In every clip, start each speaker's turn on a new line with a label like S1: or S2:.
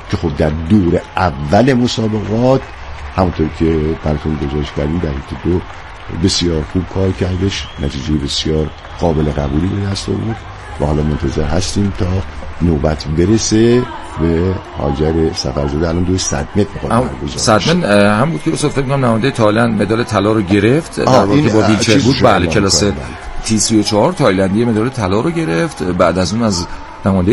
S1: که خب در دور اول مسابقات همونطور که براتون گزارش کردیم در دو بسیار خوب کار کردش، نتیجه بسیار قابل قبولی به دست آورد و حالا منتظر هستیم تا نوبت برسه به هاجر سفرزاده. الان 200 متر
S2: 100 متر هم بود که اصلا فکر کنم نماینده تایلند مدال طلا رو گرفت، در واقع با ویلچر بود. بله کلاس T34 تایلندی مدال طلا رو گرفت. بعد از اون از نماینده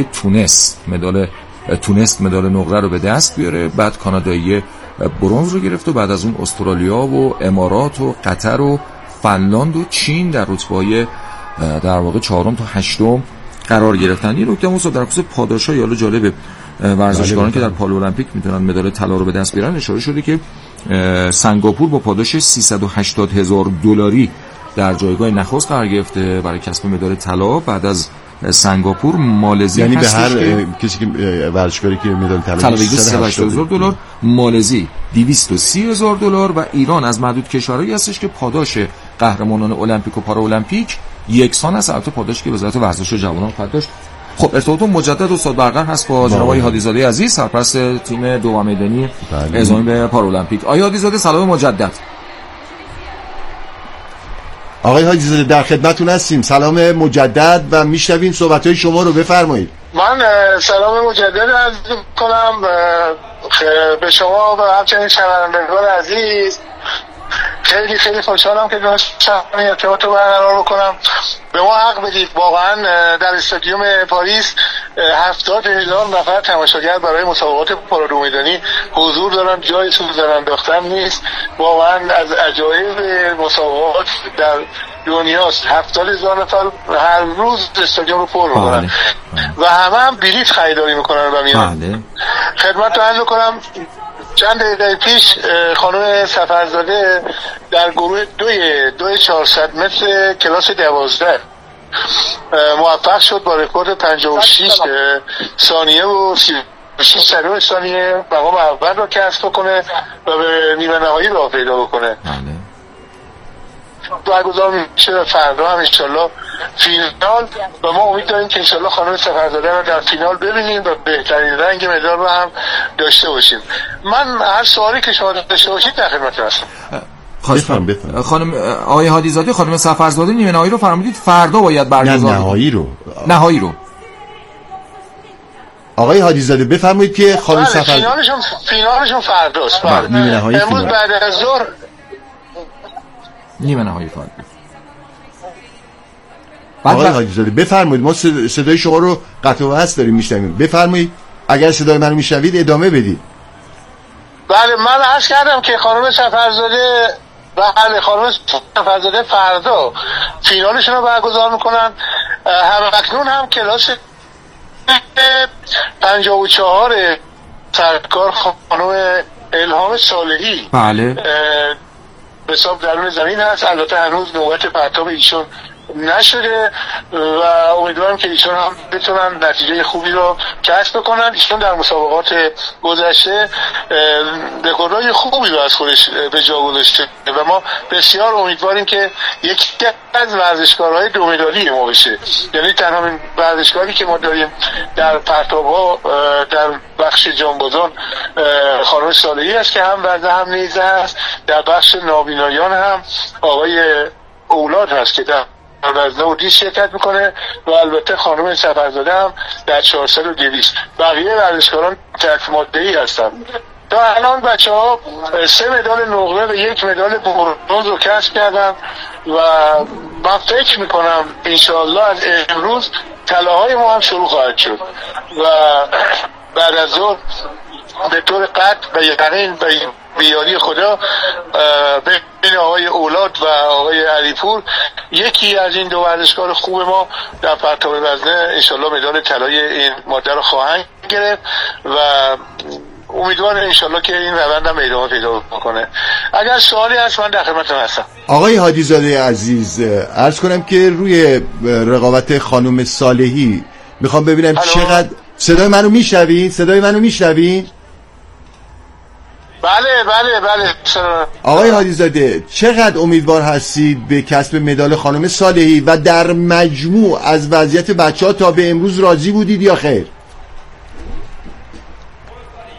S2: تونست مدال نقره رو به دست بیاره. بعد کانادایی برنز رو گرفت و بعد از اون استرالیا و امارات و قطر و فنلاند و چین در رتبه‌های در واقع 4 تا 8 قرار گرفتن. این نکته در خصوص پاداش‌های حالا جالب ورزشکاران که در پالو المپیک میتونن مدال طلا رو به دست بیارن اشاره شده که سنگاپور با پاداش $380,000 در جایگاه نخست قرار گرفته برای کسب مدال طلا. بعد از سنگاپور مالزی،
S1: یعنی به هر کسی که ورزشکاری که مدال طلا بگیره $380,000، مالزی
S2: $230,000 و ایران از معدود کشورهایی هستش که پاداش قهرمانان المپیک و پارا المپیک یکسان است. البته پاداشی که وزارت ورزش و جوانان خواهد داشت. خب ارتباط مجدد استاد برقرار هست با جناب آقای هادیزاده عزیز، سرپرست تیم دوم میدانی اعزامی به پارا المپیک. آقای هادیزاده سلام مجدد.
S1: آقای هادیزاده در خدمتتون هستیم، سلام مجدد و میشنویم صحبت‌های شما رو، بفرمایید.
S3: من سلام مجدد عرض می‌کنم به شما و همچنین شنوندگان عزیز. خیلی خیلی خوشحالم که داشتم این ارتباط رو برقرار بکنم. به ما حق بدید، واقعا در استادیوم پاریس 70,000 نفر تماشاگر برای مسابقات پارو میدانی حضور دارن، جای سوزن انداختن نیست. واقعا از عجایب مسابقات در دنیاست. 70,000 نفر هر روز استادیوم رو پر میکنن و همه بلیط خریداری میکنن و میان. خدمت رو عرض کنم چند دقیقه پیش خانم سفرزاده در گروه 2 400 متر کلاس 12 موفق شد با رکورد 56 ثانیه و 36 ثانیه مقام اول رو کسب کنه و به نیمه نهایی راه پیدا بکنه. برگزار میشه فردا هم انشالله فینال و ما امید داریم که انشالله خانم سفرزاده رو در فینال ببینیم و بهترین رنگ مدال رو هم داشته باشیم. من هر سوالی که شما داشته باشید در خدمتتون هستم.
S1: بفرمایید.
S2: خانم آقای هادیزاده، خانم سفرزاده نیمه نهایی رو فرمودید فردا باید برگزار. نهایی رو آقای
S1: هادیزاده بفرمایید که خانم سفرزاده
S3: فینالشون فرداست.
S1: نیمه نهایی
S3: امروز بعد از ظهر
S2: نیمه نهایی فردا.
S1: آقای هادیزاده بفرمایید، ما صدای شما رو قطع و وصل داریم میشنویم. بفرمایید، اگر صدای منو میشنوید ادامه بدید.
S3: بله من عرض کردم که خانم سفرزاده فردا فینالشون رو برگزار میکنن. همکنون هم کلاس 54 سرکار خانم الهام صالحی
S2: بله
S3: به حساب درون زمین هست. البته هنوز نوبت پرتاب ایشون نشده و امیدوارم که ایشون هم بتونن نتیجه خوبی رو کسب بکنن. ایشون در مسابقات گذشته رکوردهای خوبی رو از خودش به جا گذاشته و ما بسیار امیدواریم که یکی از ورزشکارهای دو مدالی ما بشه. یعنی تنها ورزشکاری که ما داریم در پرتاب‌ها در بخش جانبازان خانم صالحی است که هم وزنه هم نیزه است. در بخش نابینایان هم آقای اولاد هست که در وزنه و دیس شرکت میکنه و البته خانم سفرزاده هم در 400 و 200. بقیه ورزشکاران تک ماده‌ای هستن. تا الان بچه ها 3 مدال نقره و 1 مدال برنز رو کسب کردن و من فکر میکنم انشاءالله از امروز طلاهای ما هم شروع خواهد شد و بعد از ظهر به طور قطع و یقین به یاری خدا بین آقای اولاد و آقای علیپور یکی از این دو ورزشکار خوب ما در پرتاب وزنه انشالله مدال طلای این ماده رو خواهند گرفت و امیدوارم انشالله که این روند هم ادامه پیدا بکنه. اگر سوالی هست من در خدمتتون هستم.
S1: آقای هادیزاده عزیز عرض کنم که روی رقابت خانم صالحی میخوام ببینم چقدر صدای منو میشنوین؟
S3: بله.
S1: آقای هادیزاده چقدر امیدوار هستید به کسب مدال خانم صالحی و در مجموع از وضعیت بچه‌ها تا به امروز راضی بودید یا خیر؟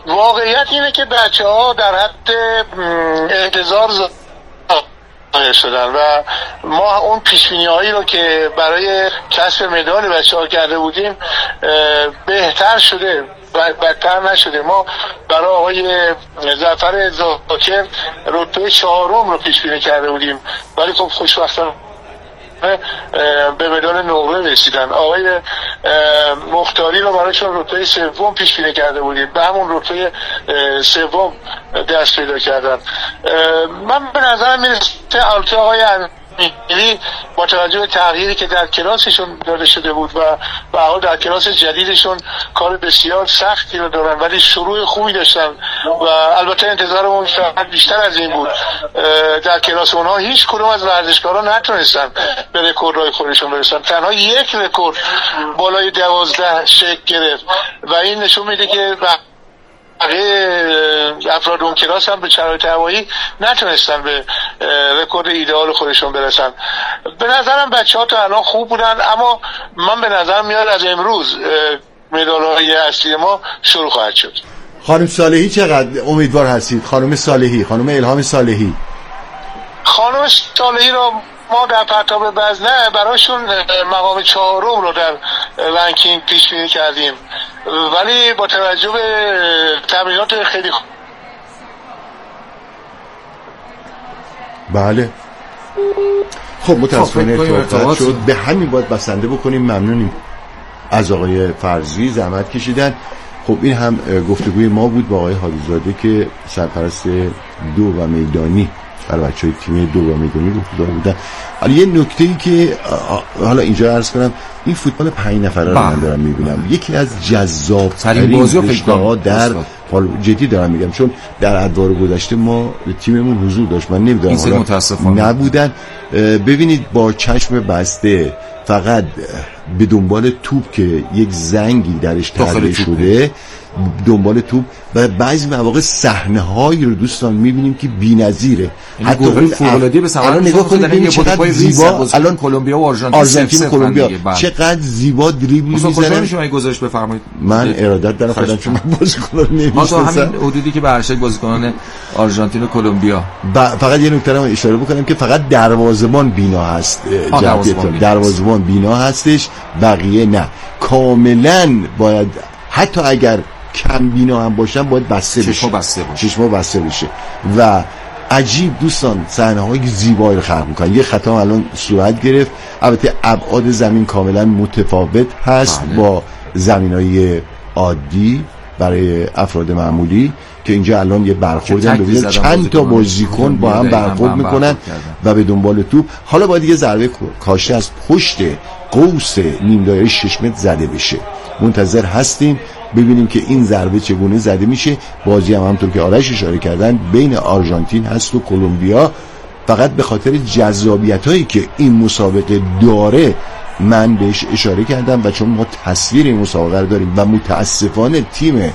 S3: واقعیت اینه که بچه‌ها در حد انتظار ظاهر شدن و ما اون پیش‌بینی‌هایی رو که برای کسب مدال بچه‌ها کرده بودیم بهتر شده، بدتر نشده. ما برای آقای ظفر زاکر رتبه 4 رو پیش بینی کرده بودیم، ولی خب خوشبختانه به مدال نقره رسیدن. آقای مختاری رو برایشون رتبه 3 پیش بینی کرده بودیم، به همون رتبه 3 دست پیدا کردن. من به نظرم میرسه البته آقای امیری با توجه به تغییری که در کلاسشون داده شده بود و به حال در کلاس جدیدشون کار بسیار سختی رو دارن، ولی شروع خوبی داشتن و البته انتظارمون شاید بیشتر از این بود. در کلاس اونها هیچ کدوم از ورزشکاران نتونستن به رکوردهای خودشون برسن، تنها یک رکورد بالای 12 شکل گرفت و این نشون میده که افراد اون کلاس هم به شرایط هوایی نتونستن به رکورد ایدئال خودشون برسن. به نظرم بچه‌ها تا الان خوب بودن، اما من به نظرم میاد از امروز مدال‌های اصلی ما شروع خواهد شد.
S1: خانم صالحی چقدر امیدوار هستید؟ خانم صالحی، خانم الهام صالحی.
S3: خانم صالحی رو ما در پرتاب وزنه برایشون مقام 4 رو در رنکینگ پیش بینی کردیم، ولی با توجه به تمرینات خیلی
S1: بله خب متاسفانه ارتباط شد، به همین باید بسنده بکنیم. ممنونیم از آقای فرزی، زحمت کشیدن. خب این هم گفتگوی ما بود با آقای حاجی‌زاده که سرپرست 2 و میدانی برای بچه‌های تیم 2 و میدانی رو داره بودن. حالا یه نکته‌ای که حالا اینجا عرض کنم، این فوتبال 5 نفره رو من دارم میبینم یکی از جذاب‌ترین رشته‌ها در جدی دارم میگم، چون در ادوار گذشته ما تیممون حضور داشت، من نمیدونم نبودن. ببینید با چشم بسته فقط به دنبال توپ که یک زنگی درش ترده شده، دنبال توپ و بعضی مواقع صحنه‌هایی رو دوستان می‌بینیم که بی‌نظیره.
S2: حتی گل فوق‌العاده به ثمر
S1: نگاه کنید چقدر زیبا الان
S2: کلمبیا و آرژانتین
S1: کلمبیا چقدر زیبا دریبل می‌زنن.
S2: شما گزارش بفرمایید.
S1: من ارادت دارم خودم، چون من بازیکنان نمی‌شناسم.
S2: همین حدودی که برشک بازیکنان آرژانتین و کلمبیا.
S1: فقط یه نکته رو اشاره بکنم که فقط دروازه‌بان بینا هست. دروازه‌بان بینا هستش، بقیه نه. کاملاً باید حتی اگر کم بینا هم باشن باید بسته بشه، چشما بسته بشه و عجیب دوستان صحنه‌های زیبایی رو خلق می‌کنن. یه خطا الان صورت گرفت، البته ابعاد زمین کاملا متفاوت هست با زمین‌های عادی برای افراد معمولی که اینجا الان یه برخوردن ببینید چند تا بازیکن با هم برخورد میکنن و به دنبال توپ. حالا باید یه ضربه کاشته از پشت قوس نیم دایره 6 متر زده بشه. منتظر هستیم ببینیم که این ضربه چگونه زده میشه. بازی هم همونطور که آرش اشاره کردن بین آرژانتین هست و کلمبیا. فقط به خاطر جذابیتایی که این مسابقه داره من بهش اشاره کردم و چون ما تصویر این مسابقه رو داریم و متاسفانه تیم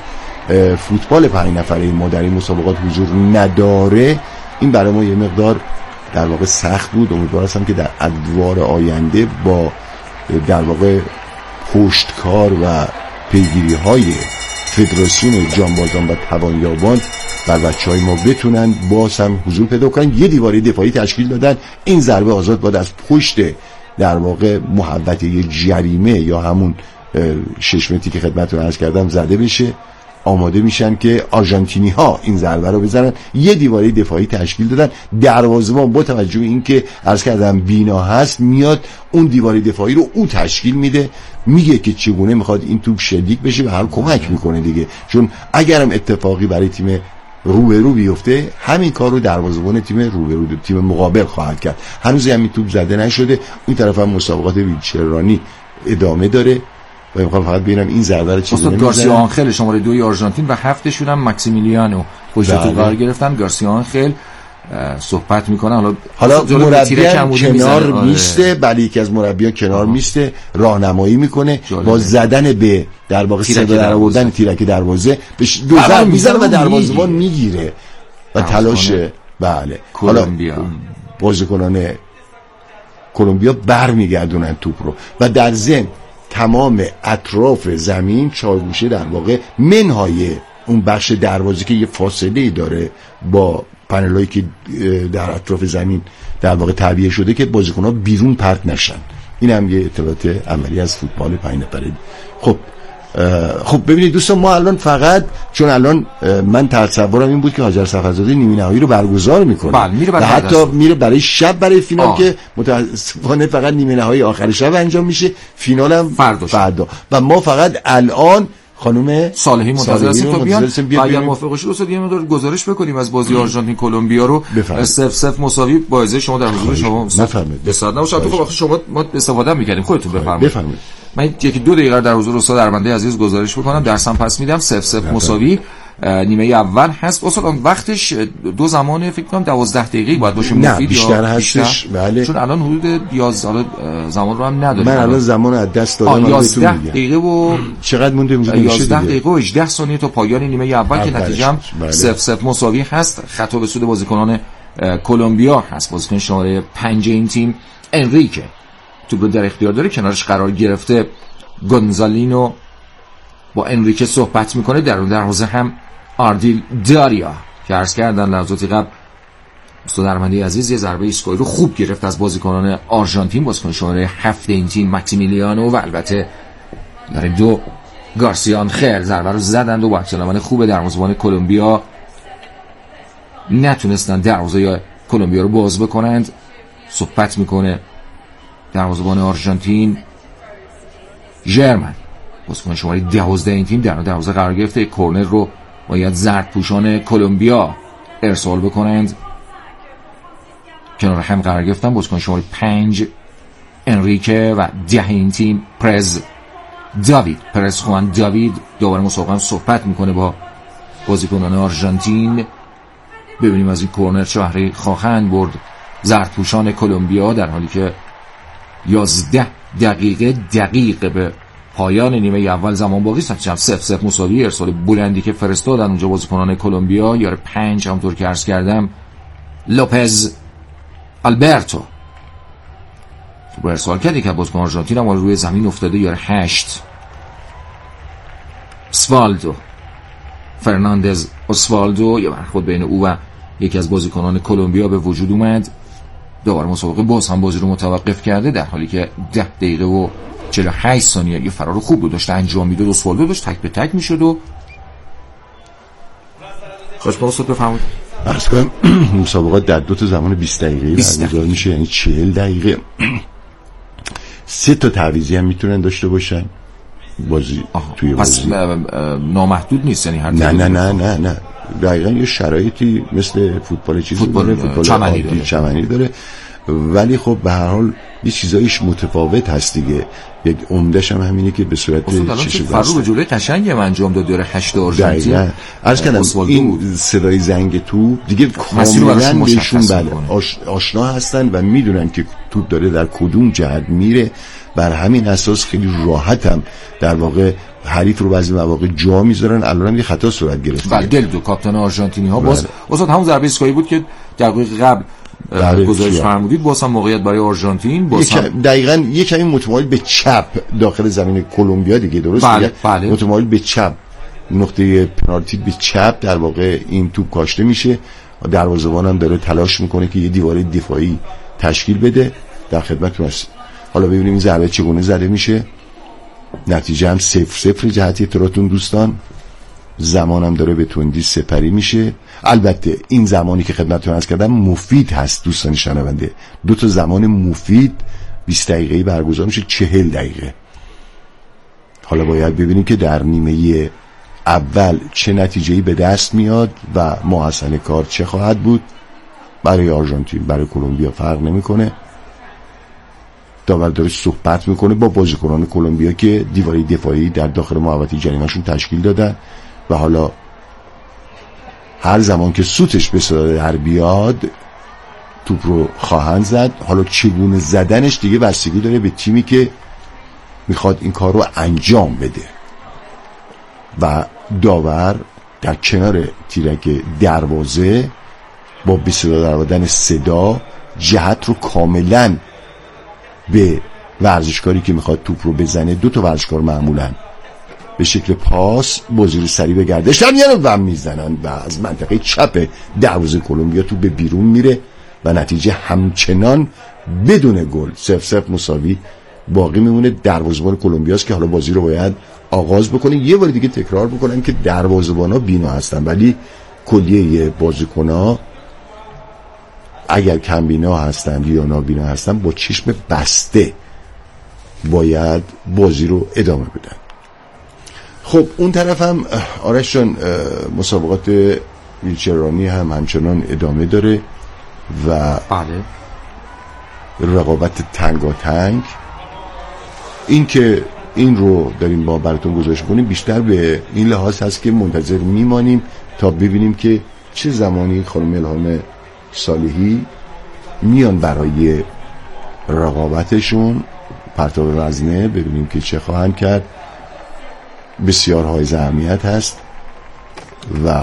S1: فوتبال 5 نفره ما در این مسابقات حضور نداره، این برای ما یه مقدار در واقع سخت بود. امیدوار هستم که در ادوار آینده با در واقع پشتکار و پیگیری های فدراسیون جانبازان و توانیابان بر بچهای ما بتونن باز هم حضور پیدا کنن. یه دیواره دفاعی تشکیل دادن. این ضربه آزاد باید از پشت در واقع محوطه یه جریمه یا همون 6 متری که خدمتتون عرض کردم زده بشه. آماده میشن که آرژانتینی ها این ضربه رو بزنن. یه دیواره دفاعی تشکیل دادن. دروازه‌بان با توجه به اینکه عرض کردم بینا هست میاد اون دیواره دفاعی رو او تشکیل میده، میگه که چگونه میخواد این توپ شلیک بشه و هر کمک میکنه دیگه، چون اگرم اتفاقی برای تیم روبرو بیفته همین کار رو دروازه‌بان تیم روبرو تیم مقابل خواهد کرد. هنوز همین توپ زده نشده. اون طرف هم مسابقات ویلچرانی ادامه داره و میخوام فقط ببینم این ضربه رو چجوری میزنه.
S2: گارسیا آنخل شماره 2 آرژانتین و 7 شون هم ماکسیمیلیانو پشت تو قرار گرفتن. گارسیا آنخل صحبت میکنه. حالا
S1: مربی کنار میسته، بله یکی از مربیان کنار میسته راهنمایی میکنه با زدن به در واقع صدا در آوردن تیرک دروازه بهش دو ضربه میزنه و دروازه‌بان میگیره و تلاش بله
S2: کلمبیا
S1: بازیکنان کلمبیا برمیگردونن توپ رو و در ضمن تمام اطراف زمین چارگوشه در واقع منهای اون بخش دروازه که یه فاصله داره با پنلایی که در اطراف زمین در واقع تعبیه شده که بازیکن‌ها بیرون پرت نشن. این هم یه اطلاعات عملی از فوتبال 5 نفره. خب ببینید دوستان، ما الان فقط چون الان من تصورم این بود که هاجر سفرزاده نیمه نهایی رو برگزار میکنه و حتی میره برای شب برای فینال که متاسفانه فقط نیمه نهایی آخر شب انجام میشه، فینال هم فردا و ما فقط الان خانم
S2: صالحی منتظر هستیم تا بیان. اگر موافق باشید استاد یه مقدار گزارش بکنیم از بازی آرژانتین کلمبیا رو. 0-0 مساوی با عزت شما در حضور شما
S1: بفرمایید.
S2: بسیار نباشه تو خب شما ما استفاده می‌کردیم، خودتون بفرمایید. من یکی دو دقیقه در حضور استاد ارمنده عزیز گزارش بکنم، درسم پس میدم. 0-0 مساوی نیمه اول هست. اصلا وقتش دو زمان فکر کنم 12 دقیقه باید باشه، مفید
S1: بیشتر هستش. بله
S2: چون الان حدود 11 زمان رو هم نداریم.
S1: من الان زمان از دست دادم
S2: 11 دقیقه و
S1: چقدر مونده؟
S2: 11 دقیقه و 18 ثانیه تا پایان نیمه اول که نتیجه 0-0 مساوی هست. خطا به سود بازیکنان کلمبیا هست. بازیکن شماره 5 این تیم انریکه توپ رو در اختیار داره، کنارش قرار گرفته گونزالینو با انریکه صحبت میکنه. در اون دروازه هم آردیل داریا که عرض کردن لحظاتی قبل استاد ارمنده عزیز یه ضربه ایستگاهی رو خوب گرفت از بازیکنان آرژانتین، بازیکن شماره 7 این تیم ماکسیمیلیانو و البته در دو گارسیان خیر ضربه رو زدند و با عکس‌العمل خوب دروازه‌بان کلمبیا نتونستن دروازه کلمبیا رو باز بکنند. صحبت میکنه دروازه‌بان آرژانتین ژرمن، بازیکن شماره 12 این تیم در دروازه قرار گرفته. کورنر رو باید زردپوشان کلمبیا ارسال بکنند. کنار هم قرار گرفتن بازیکن شماره 5 انریکه و 10 این تیم پرز خوان داوید دوباره مسابقه صحبت میکنه با بازیکنان آرژانتین. ببینیم از این کورنر چه بهره خواهند برد زردپوشان کلمبیا، در حالی که 11 دقیقه به پایان نیمه اول زمان باقی است. 0-0 مساوی. ارسال بلندی که فرستادن اونجا بازیکنان کلمبیا، یار 5 همونطور که عرض کردم لوپز آلبرتو رو ارسال کرد که بازیکن آرژانتین هم روی زمین افتاده. یار 8 اسوالدو فرناندز اسوالدو، یه برخورد بین او و یکی از بازیکنان کلمبیا به وجود اومد. دوباره مسابقه باز هم بازی رو متوقف کرده، در حالی که 10 دقیقه و 48 ثانیه یه فرار خوب رو داشته انجام میداد. اسوالدو داشت تک به تک میشد و خوش با استاد بفرمایید.
S1: عرض کنم مسابقات در 2 تا زمان 20 دقیقه‌ای برگزار میشه، یعنی 40 دقیقه. 3 تا تعویضی هم میتونن داشته باشن بازی توی بازی.
S2: نامحدود نیست، یعنی هر
S1: نه دقیقاً یه شرایطی مثل فوتبال چمنی داره، ولی خب به هر حال یه چیزایش متفاوت هست دیگه. یک عمده‌ش هم همینه که به صورت
S2: فرو به جلوی قشنگی هم انجام داد. داره 8 آرژانتین
S1: عرض کردم این صدای زنگ توپ دیگه کاملا بهشون آشنا هستن و میدونن که توپ داره در کدوم جهت میره. بر همین اساس خیلی راحت هم در واقع حریف رو بعضی مواقع جا میذارن. الان هم یه خطا صورت گرفت.
S2: بله دو کاپیتان آرژانتینی ها باز واسه همون ضربه ایستگاهی بود که دقیقه قبل گزارش فرمودید. باز هم موقعیت برای آرژانتین
S1: دقیقاً یک کمی متمایل به چپ داخل زمین کلمبیا دیگه، درست؟
S2: بله.
S1: متمایل به چپ، نقطه پنالتی به چپ در واقع این توپ کاشته میشه. دروازه‌بان هم داره تلاش میکنه که یه دیوار دفاعی تشکیل بده. در خدمتتون هست. حالا ببینیم این ضربه چگونه زده میشه. نتیجه هم 0-0 جهت اطلاعتون دوستان. زمانم داره به تندی سپری میشه. البته این زمانی که خدمتتون عرض کردم مفید هست دوستان شنونده. 2 تا زمان مفید 20 دقیقه‌ای برگزار میشه، 40 دقیقه. حالا باید ببینیم که در نیمه اول چه نتیجه‌ای به دست میاد و محصل کار چه خواهد بود. برای آرژانتین برای کلمبیا فرق نمیکنه. داور داره صحبت میکنه با بازیکنان کلمبیا که دیواری دفاعی در داخل محوطه جریمه‌شون تشکیل دادن و حالا هر زمان که سوتش به صدا در بیاد توپ رو خواهند زد. حالا چگونه زدنش دیگه بستگی داره به تیمی که میخواد این کار رو انجام بده و داور در کنار تیرک دروازه با به صدا در آوردن صدا جهت رو کاملا به ورزشکاری که میخواد توپ رو بزنه. 2 تا ورزشکار معمولا به شکل پاس بازی رو سریع به گردش در میارن و میزنن و از منطقه چپ دروازه کلمبیا تو به بیرون میره و نتیجه همچنان بدون گل 0-0 مساوی باقی میمونه. دروازه‌بان کلمبیاست که حالا بازی رو باید آغاز بکنه. یه بار دیگه تکرار بکنم که دروازه‌بانا بینا هستن ولی کلیه بازیکن‌ها اگر کم بینا هستن یا نابینا هستن با چشم بسته باید بازی رو ادامه بدن. خب اون طرف هم آرش جان مسابقات ویلچرانی هم همچنان ادامه داره و
S2: بله
S1: رقابت تنگاتنگ. این که این رو داریم با براتون گزارش کنیم بیشتر به این لحاظ هست که منتظر میمانیم تا ببینیم که چه زمانی خانم الهام صالحی میان برای رقابتشون پرتاب وزنه، ببینیم که چه خواهند کرد. بسیار حائز اهمیت هست و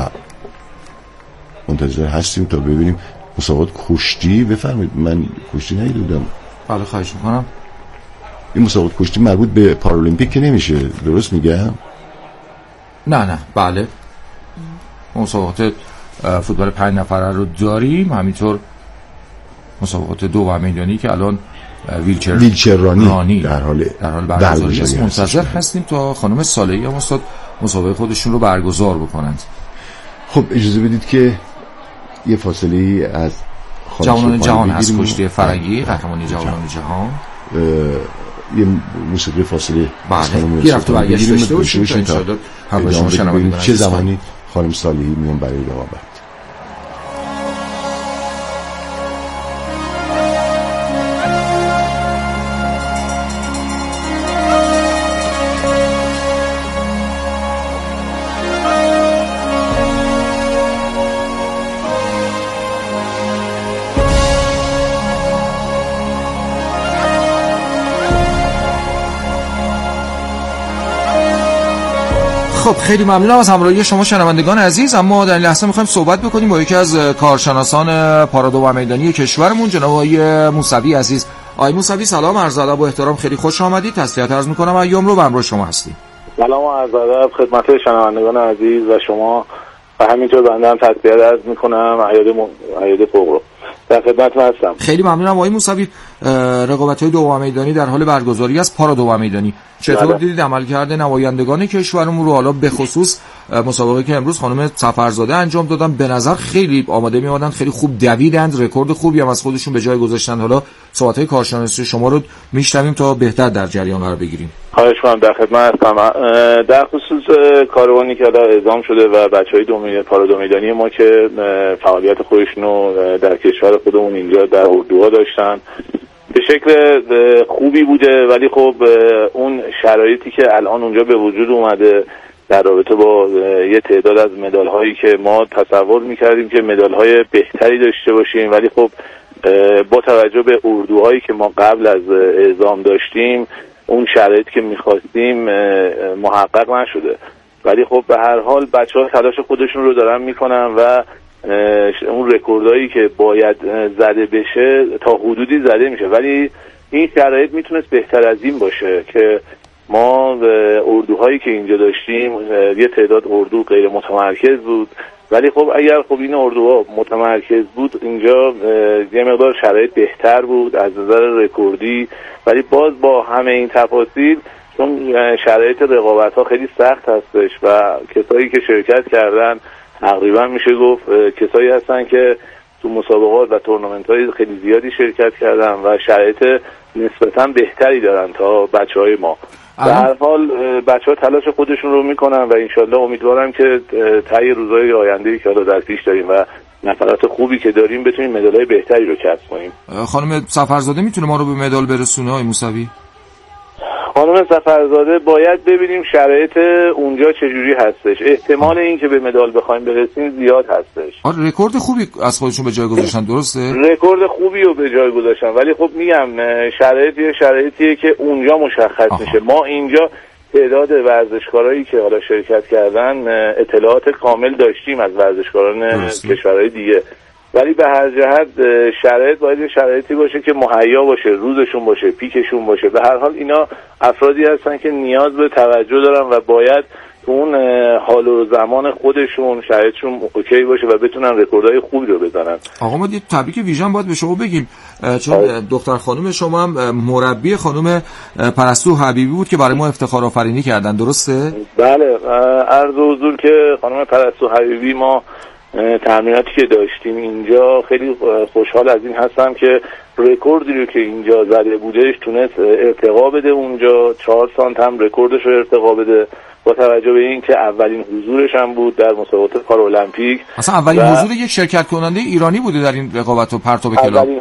S1: منتظر هستیم تا ببینیم. مسابقات کشتی بفرمایید، من کشتی ندیدم.
S2: بله خواهش میکنم.
S1: این مسابقات کشتی مربوط به پارالمپیک که نمیشه، درست میگم؟
S2: نه بله مسابقات فوتبال 5 نفره رو داریم، همینطور مسابقات 2 میدانی که الان ویلچرانی در حال برگزاری است. منتظر هستیم تا خانم صالحی هم استاد مسابقه خودشون رو برگزار بکنند.
S1: خب اجازه بدید که یه فاصله ای از
S2: جوانان جهان هست، کشتی فرنگی قهرمانی جوانان جهان،
S1: یه موسیقی فاصله
S2: یه رفت و برگشت داشته باشیم تا انشاءالله همراه شما شنوندگان
S1: چه زمانی خانم صالحی میان برای رقابت.
S2: خب خیلی ممنونم از همراهی شما شنوندگان عزیز. اما در این لحظه میخوایم صحبت بکنیم با یکی از کارشناسان پارادو و میدانی کشورمون، جناب آقای موسوی عزیز. آقای موسوی سلام، عرض ادب و احترام، خیلی خوش آمدید. تسلیت عرض میکنم ایام رو به همراه شما هستیم.
S4: سلام و عرض ادب خدمت شنوندگان عزیز و شما و همینطور بنده هم تسلیت عرض میکنم عیاد فوق رو در خدمت هستم.
S2: خیلی ممنونم آقای موسوی. رقابت‌های دوم میدانی در حال برگزاری است. پارادو میدانی چطور دیدید عملکرد نمایندگان کشورمون رو، حالا به خصوص مسابقه که امروز خانم سفرزاده انجام دادن؟ به نظر خیلی آماده میادن، خیلی خوب دویدند، رکورد خوبی هم از خودشون به جای گذاشتن. حالا صحبت‌های کارشناسی شما رو میشنویم تا بهتر در جریان قرار بگیریم.
S4: خواهش می‌کنم، در خدمت هستم. در خصوص کاروانی که اعزام شده و بچهای پارادو میدانی ما که فعالیت خودشون رو در کشور خودمون اینجا در اردوها داشتن به شکل خوبی بوده، ولی خب اون شرایطی که الان اونجا به وجود اومده در رابطه با یه تعداد از مدال هایی که ما تصور میکردیم که مدال های بهتری داشته باشیم، ولی خب با توجه به اردوهایی که ما قبل از اعزام داشتیم اون شرایطی که میخواستیم محقق نشده. ولی خب به هر حال بچه‌ها تلاش خودشون رو دارن میکنن و اون رکوردایی که باید زده بشه تا حدودی زده میشه، ولی این شرایط میتونست بهتر از این باشه که ما اردوهایی که اینجا داشتیم یه تعداد اردو غیر متمرکز بود، ولی خب اگر خب این اردوها متمرکز بود اینجا یه مقدار شرایط بهتر بود از نظر رکوردی، ولی باز با همه این تفاصیل چون شرایط رقابت ها خیلی سخت هستش و کسایی که شرکت کردن تقریبا میشه گفت کسایی هستن که تو مسابقات و تورنمنت های خیلی زیادی شرکت کردن و شرایط نسبتا بهتری دارن تا بچه های ما. به هر حال بچه ها تلاش خودشون رو میکنن و انشالله امیدوارم که طی روزهای آینده‌ای که حالا در پیش داریم و نفرات خوبی که داریم بتونیم مدال‌های بهتری رو کسب کنیم.
S2: خانم سفرزاده میتونه ما رو به مدال برسونه آقای موسوی؟
S4: خانم سفرزاده باید ببینیم شرایط اونجا چجوری هستش. احتمال این که به مدال بخوایم برسیم زیاد هستش.
S2: آره رکورد خوبی از خودشون به جای گذاشتن، درسته؟
S4: رکورد خوبی رو به جای گذاشتن، ولی خب میگم شرایطیه که اونجا مشخص میشه. ما اینجا تعداد ورزشکارایی که حالا شرکت کردن اطلاعات کامل داشتیم از ورزشکاران کشورهای دیگه، ولی به هر جهت شرایط باید شرایطی باشه که مهیا باشه، روزشون باشه، پیکشون باشه. به هر حال اینا افرادی هستن که نیاز به توجه دارن و باید اون حال و زمان خودشون شرایطشون اوکی باشه و بتونن رکوردهای خوبی رو بزنن.
S2: آقا ما یه تبریک ویژن باید به شما بگیم، چون دختر خانم شما هم مربی خانم پرستو حبیبی بود که برای ما افتخار آفرینی کردن، درسته؟
S4: بله، عرض حضور که خانم پرستو حبیبی ما تمریناتی که داشتیم اینجا خیلی خوشحال از این هستم که رکوردی رو که اینجا زده بودش تونست ارتقا بده، اونجا 4 سانت هم رکوردش رو ارتقا بده، با توجه به این که اولین حضورش هم بود در مسابقات پارالمپیک.
S2: اصلا اولین حضور یک شرکت کننده ایرانی بوده در این رقابت و پرتاب کلاب.
S4: اولین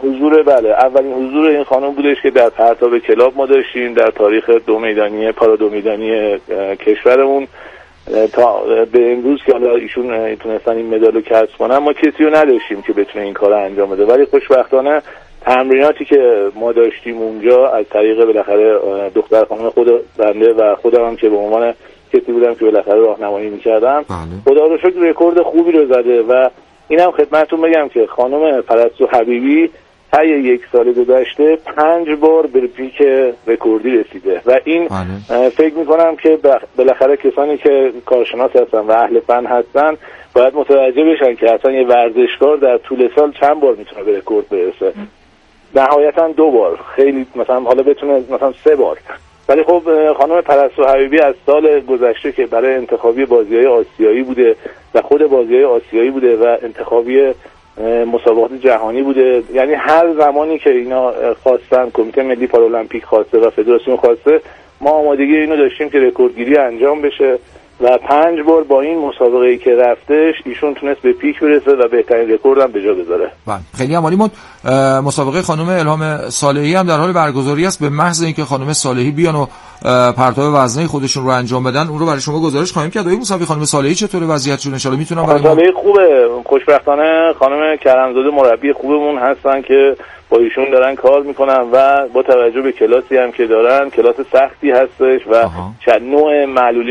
S4: حضور این خانم بودش که در پرتاب کلاب ما داشتیم در تاریخ پارا دو میدانی کشورمون تا به امروز که حالا ایشون تونستن این مدال رو کسب کنن. ما کسی رو نداشتیم که بتونه این کار رو انجام بده، ولی خوشبختانه تمریناتی که ما داشتیم اونجا از طریق بالاخره دختر خانم خود بنده و خودم هم که به عنوان کسی بودم که بالاخره راهنمایی می‌کردم، خدا رو شکر رکورد خوبی رو زده. و اینم خدمتتون بگم که خانم پرستو حبیبی طی 1 سال گذشته 5 بار به پیک رکوردی رسیده و این فکر میکنم که بالاخره کسانی که کارشناس هستن و اهل فن هستن باید متوجه بشن که اصلا یه ورزشکار در طول سال چند بار میتونه به رکورد برسه. نهایتا 2 بار، خیلی مثلا حالا بتونه مثلا 3 بار. ولی خب خانم پرستو حبیبی از سال گذشته که برای انتخابی بازی‌های آسیایی بوده و خود بازی‌های آسیایی بوده و انتخابی مسابقات جهانی بوده، یعنی هر زمانی که اینا خواستن، کمیته ملی پارالمپیک خواسته و فدراسیون خواسته، ما آمادگی اینو داشتیم که رکوردگیری انجام بشه و 5 بار با این مسابقه‌ای که رفتش ایشون تونست به پیک برسه و بهترین رکورد هم به جا بذاره.
S2: خیلی عالی بود. مسابقه خانم الهام صالحی هم در حال برگزاری است. به محض اینکه خانم صالحی بیان و پرتاب وزنه خودشون رو انجام بدن اون رو برای شما گزارش خواهیم کرد. این مسابقه خانم صالحی چطوره وضعیتشون؟ ان شاء الله میتونن برای
S4: صالحی خوبه. خوشبختانه خانم کرمزاده مربی خوبمون هستن که با ایشون دارن کار میکنن و با توجه به کلاسی هم که دارن، کلاس سختی هستش و چند نوع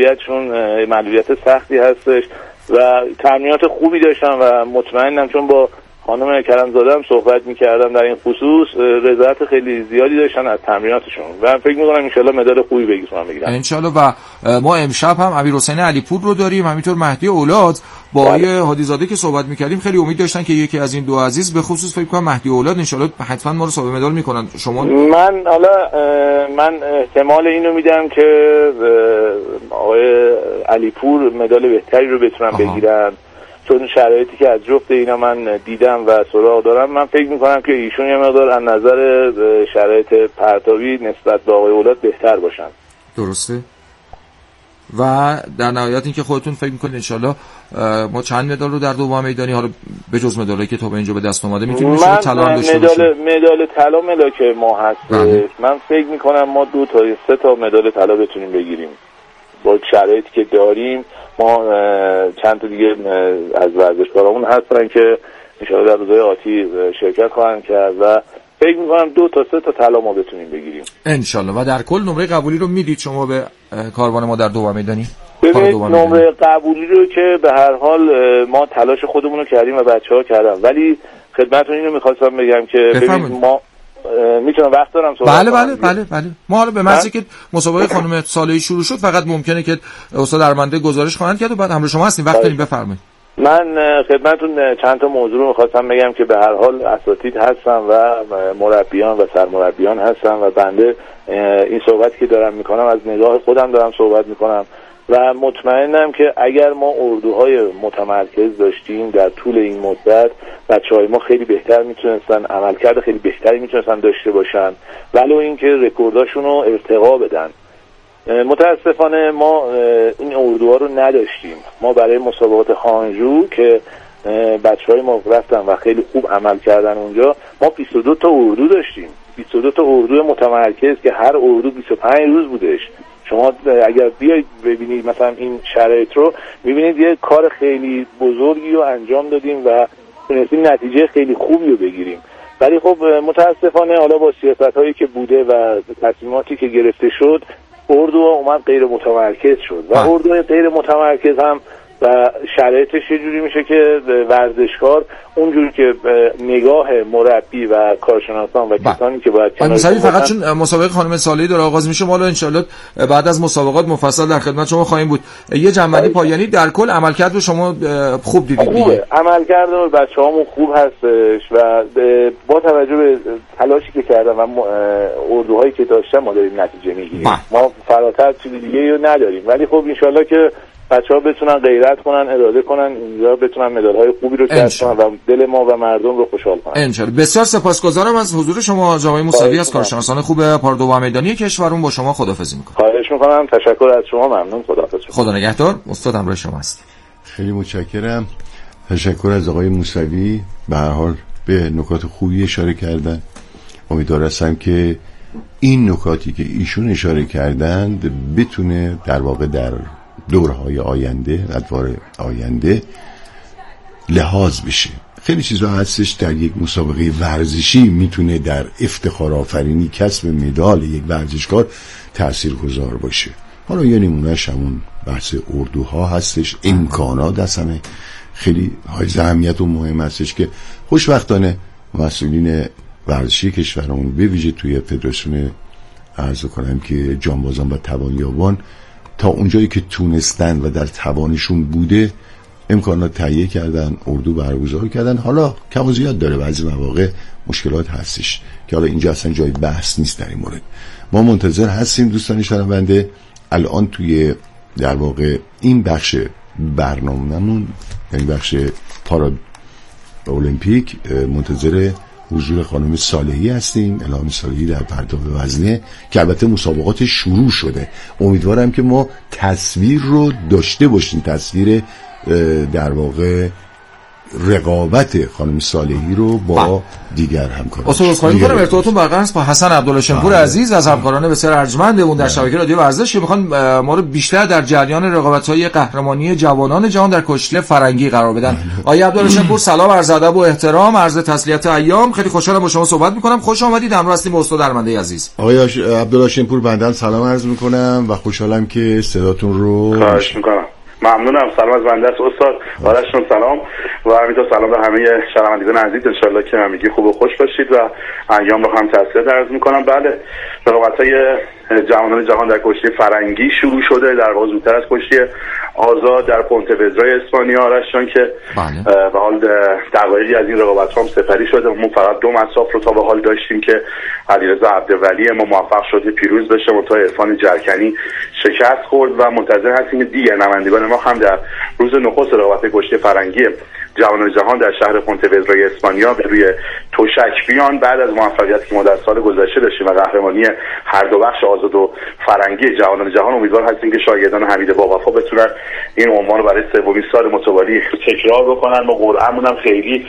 S4: معلولیت سختی هستش و تمرینات خوبی داشتن و مطمئنم چون با خانم کرمزاده هم صحبت میکردم در این خصوص، رضایت خیلی زیادی داشتن از تمریناتشون و فکر میکنم انشالله مدال خوبی بگیرن
S2: انشالله. و ما امشب هم امیرحسین علیپور رو داریم، همینطور مهدی اولاد با آقای هادیزاده که صحبت میکردیم خیلی امید داشتن که یکی از این دو عزیز به خصوص فکر کنم مهدی اولاد انشالله حتما ما رو صاحب مدال میکنن. شما
S4: من احتمال اینو میدم که آقای علیپور مدال بهتری رو بتونن بگیرن، چون شرایطی که از جفت اینا من دیدم و سراغ دارم، من فکر میکنم که ایشون یه مقدار از نظر شرایط پرتابی نسبت به آقای اولاد بهتر باشن.
S2: درسته. و در نهایت اینکه خودتون فکر میکنید انشالله ما چند مدال رو در دوام میدانی، حالا به جز مدالی که تا به اینجا به دست اومده میتونیم طلا هم داشته باشیم؟
S4: مدال طلا ملاک ما هست. من فکر میکنم ما 2 تا 3 تا مدال طلا بتونیم بگیریم با شرایطی که داریم. ما چند تا دیگه از ورزشکارامون هستن که انشاءالله در روزهای آتی شرکت خواهند کرد و فکر میکنم 2 تا 3 تا طلا ما بتونیم بگیریم
S2: انشالله. و در کل نمره قبولی رو میدید شما به کاروان ما در دوام میدانی؟
S4: ببینید نمره قبولی رو که به هر حال ما تلاش خودمون رو کردیم و بچه‌ها کردن، ولی خدمتتون اینو می‌خواستم بگم که ببینید ما میتونم وقت دارم صحبت
S2: بله. ما حالا به محض که مسابقه خانم صالحی شروع شد فقط ممکنه که استاد ارمنده گزارش خواهند کرد و بعد همراه شما هستیم. وقت داریم، بفرمایید.
S4: من خدمتتون چند تا موضوع رو می‌خواستم بگم که به هر حال اساتید هستن و مربیان و سرمربیان هستن و بنده این صحبتی که دارم میکنم از نگاه خودم دارم صحبت میکنم و مطمئنم که اگر ما اردوهای متمرکز داشتیم در طول این مدت، بچه‌های ما خیلی بهتر میتونستن عملکرد خیلی بهتری میتونستن داشته باشن، ولو اینکه رکورداشون رو ارتقا بدن. متاسفانه ما این اردوها رو نداشتیم. ما برای مسابقات هانجو که بچه‌های ما رفتن و خیلی خوب عمل کردن اونجا، ما 22 تا اردو داشتیم، 22 تا اردو متمرکز که هر اردو 25 روز بودش. شما اگر بیاید ببینید مثلا این شرایط رو میبینید یه کار خیلی بزرگی رو انجام دادیم و تونستیم نتیجه خیلی خوبی رو بگیریم. ولی خب متاسفانه حالا با سیاست‌هایی که بوده و تصمیماتی که گرفته شد، اردو اومد غیر متمرکز شد و اردو غیر متمرکز هم و شرایطش یه جوری میشه که ورزشکار اونجوری که نگاه مربی و کارشناسان و کسانی که باید
S2: مسابقه فقط چون مسابقه خانم صالحی داره آغاز میشه، ما ان شاءالله بعد از مسابقات مفصل در خدمت شما خواهیم بود. یه جنبندی پایانی در کل عملکرد رو شما خوب دیدید دیگه؟
S4: عملکرد بچه‌هامون خوب هستش و با توجه به تلاشی که کردن و اردوهایی که داشتن ما داریم نتیجه میگیریم. ما فراتر چیز دیگه رو نداریم، ولی خب ان شاءالله که بچه‌ها بتونن غیرت کنن، اراده کنن، اینجا بتونن مدال‌های خوبی رو کسب کنن و دل ما و مردم رو خوشحال کنن.
S2: ان شاءالله. بسیار سپاسگزارم از حضور شما جناب موسوی از کارشناسان خوب پارادو میدانی کشورمون. با شما خداحافظی می‌کنم.
S4: خواهش می‌کنم. تشکر از شما. ممنون. خداحافظ.
S2: خدا نگهدار. استاد همراه شما است.
S1: خیلی متشکرم. تشکر از آقای موسوی. به هر حال به نکات خوبی اشاره کردن. امیدوار هستم که این نکاتی که ایشون اشاره کردند بتونه در واقع در دورهای آینده، ادوار آینده لحاظ بشه. خیلی چیزا هستش در یک مسابقه ورزشی میتونه در افتخار آفرینی، کسب مدال یک ورزشکار تاثیرگذار باشه. حالا یه نمونهش همون بحث اردوها هستش. امکانات از همه خیلی حائز اهمیت و مهم هستش که خوشبختانه مسئولین ورزشی کشورمون به ویژه توی فدراسیون عرض کنم که جانبازان و توانیابان تا اونجایی که تونستن و در توانشون بوده امکانات تهیه کردن، اردو برگزار کردن. حالا کم و زیاد داره، بعضی مواقع مشکلات هستش که حالا اینجا اصلا جای بحث نیست در این مورد. ما منتظر هستیم دوستان شنونده. الان توی در واقع این بخش برنامه‌مون، یعنی بخش پارا المپیک، منتظر حضور خانم صالحی هستیم. الهام صالحی در پرتاب وزنه که البته مسابقات شروع شده. امیدوارم که ما تصویر رو داشته باشیم، تصویر در واقع رقابت خانم صالحی رو با دیگر همکاران.
S2: خواهیم کنم ارتباطتون برقرار است با حسن عبدالله عزیز از همکاران بسیار ارجمندمون در شبکه رادیو ورزش که میخوان ما رو بیشتر در جریان رقابت‌های قهرمانی جوانان جهان در کشتی فرنگی قرار بدن. آقای عبدالله سلام، عرض ادب و احترام، عرض تسلیت ایام. خیلی خوشحالم با شما صحبت میکنم. خوش آمدید. همراه هستیم با استاد ارمنده عزیز.
S1: آقای عبدالله شمپور بنده سلام عرض میکنم و خوشحالم که صداتون رو
S4: خواهش میکنم. ممنونم. سلام از بنده است استاد. آرشون سلام و همینطور سلام به همه شنوندگان عزیز. ان شاءالله که همگی خوب و خوش باشید و ایام رو هم تسلیت عرض میکنم. بله، رقابت‌های جوانان جهان در کشتی فرنگی شروع شده، در واقع زودتر از کشتی آزاد در پونتوزرای اسپانیا آرشون که به حال دقایقی از این رقابت‌ها هم سپری شده. ما فقط 2 مصاف رو تا به حال داشتیم که علیرضا عبدولی ما موفق شد پیروز بشه، منتها عرفان جرکنی شکست خورد و منتظر هستیم که دیگر نمایندگان ما هم در روز نخست رقابت کشتی فرنگی جوانان جهان در شهر پونتوزرای اسپانیا به روی تشک بیان. بعد از موفقیتی که ما در سال گذشته داشتیم و قهرمانی هر دو بخش آزاد و فرنگی جوانان جهان، امیدوار هستیم که شاگردان حمید باوفا بتونن این عنوان رو برای سومین سال متوالی تکرار بکنن. ما قرعه‌مون هم خیلی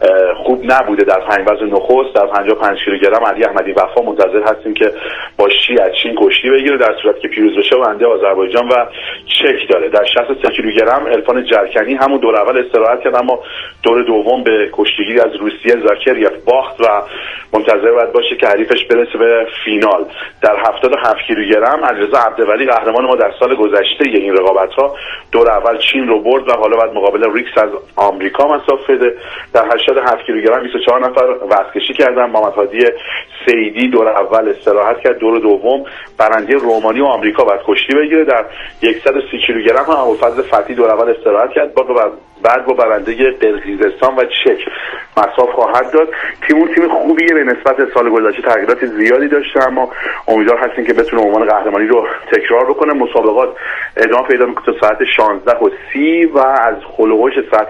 S4: خوب نبوده در 5 وزن نخست. در 55 کیلوگرم علی احمدی وفا منتظر هستیم که با از چین کشتی بگیره، در صورت که پیروز بشه بنده آذربایجان و چک داره. در 63 کیلوگرم عرفان جرکنی همون دور اول استراحت کرد اما دور دوم به کشتیگیری از روسیه زاکریف باخت و منتظر باید باشه که حریفش برسه به فینال. در 77 کیلوگرم علیرضا عبدولی قهرمان ما در سال گذشته این رقابت‌ها دور اول چین رو برد و حالا بعد مقابل ریکس از آمریکا مصاف شده. در 87 کیلوگرم 24 نفر وزنکشی کردن. محمد هادی سیدی دور اول استراحت کرد، دور دوم برنده رومانی و آمریکا بعد کشتی بگیره. در 130 کیلوگرم هم ابوالفضل فتحی دور اول استراحت کرد، بعد با برنده قرقیزستان و چک مصاف خواهد داد. تیم خوبیه به نسبت سال گذشته، تغییرات زیادی داشته اما امیدوار هستیم که بتونه عنوان قهرمانی رو تکرار بکنه. مسابقات ادامه پیدا می‌کنه تا ساعت 16:30 و از هولوش ساعت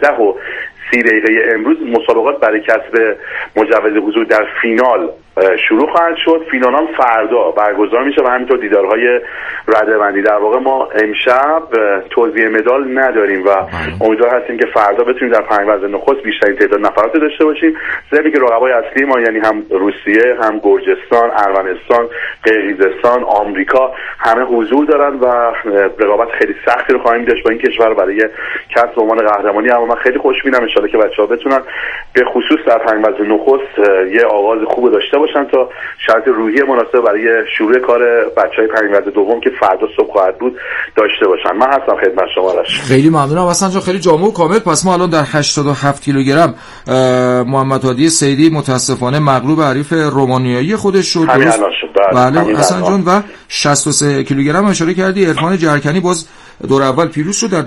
S4: 19:30 امروز مسابقات برای کسب مجوز حضور در فینال شروع خواهد شد. فینال هم فردا برگزار میشه و همینطور دیدارهای رده‌بندی. در واقع ما امشب توزیع مدال نداریم و امیدوار هستیم که فردا بتونیم در 5 وزن نخست بیشترین تعداد نفرات داشته باشیم. ضمن که رقبای اصلی ما یعنی هم روسیه، هم گرجستان، ارمنستان، قرقیزستان، آمریکا همه حضور دارن و رقابت خیلی سختی رو خواهیم داشت با این کشور برای کسب عنوان قهرمانی. اما من خیلی خوشبینم ان شاءالله که بچه‌ها بتونن به خصوص در 5 وزن نخست یه آغاز خوب داشته باشن
S5: باشن تا شرط روحی مناسب برای شروع کار بچهای 5 وزن دوم که فردا صبح خواهد بود داشته باشن. من هستم خدمت شما.
S2: خیلی ممنونم حسن جان، خیلی جامع و کامل. پس ما الان در 87 کیلوگرم محمد هادی صیدی متاسفانه مغلوب حریف رومانیایی خودش شد. بله حسن جان، و 63 کیلوگرم اشاره کردی عرفان جرکنی باز دور اول پیروز شد. در